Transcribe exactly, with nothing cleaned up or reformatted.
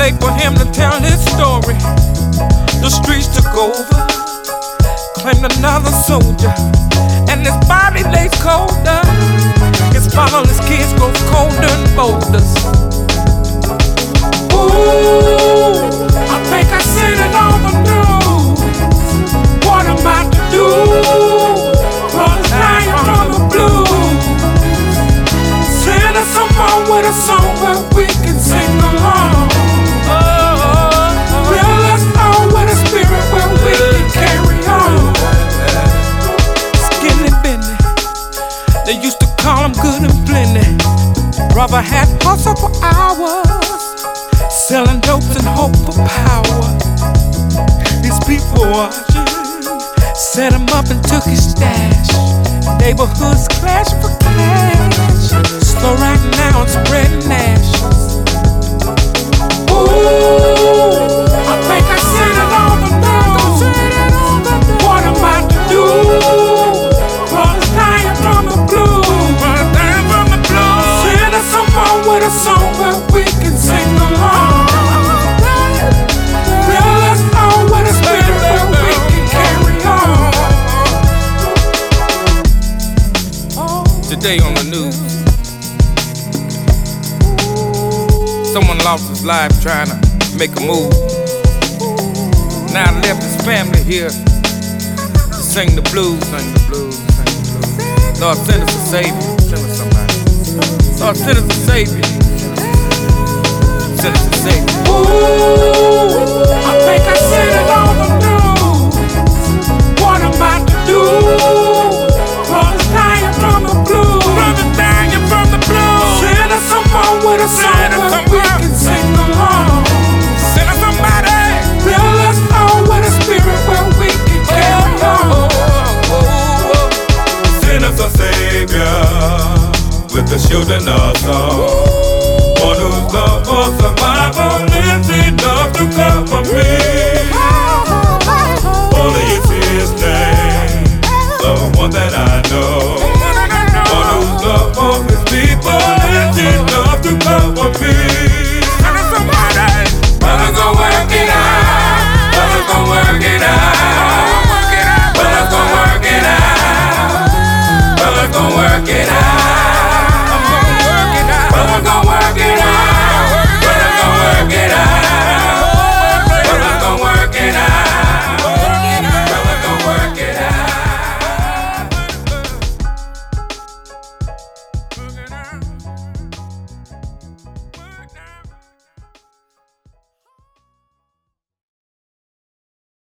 late for him to tell his story. The streets took over, claimed another soldier, and his body lays colder. His fatherless kids grow colder and boulders. Ooh, I think I seen it on the news. What am I to do? Cause I am from the blues. Send us someone with a song where we can sing along. Fill us all with a spirit where we can carry on. Skinny Benny, they used to call him good and plenty. Brother had hustle for hours, selling dopes and hope for power. These people watching set him up and took his stash. Neighborhoods clash for cash. Slow right now and spreading ashes. Ooh, I think I seen it on the news. What am I to do? Cause I am from the blues. Send us someone with a song where we can sing along. Fill us all with a spirit where we can carry on. Today on the news, someone lost his life trying to make a move. Now left his family here to sing the blues, sing the blues, sing the blues. Lord, send us a savior, send us somebody. Lord, send us a savior, send us a savior. Ooh, I think I seen it on the news. What am I to do? Cause I am from the blues. Brother, I am from the blues. Send us someone with a song where we can sing along. Send us somebody. Fill us all with a spirit where we can carry on. Send us a savior with the children of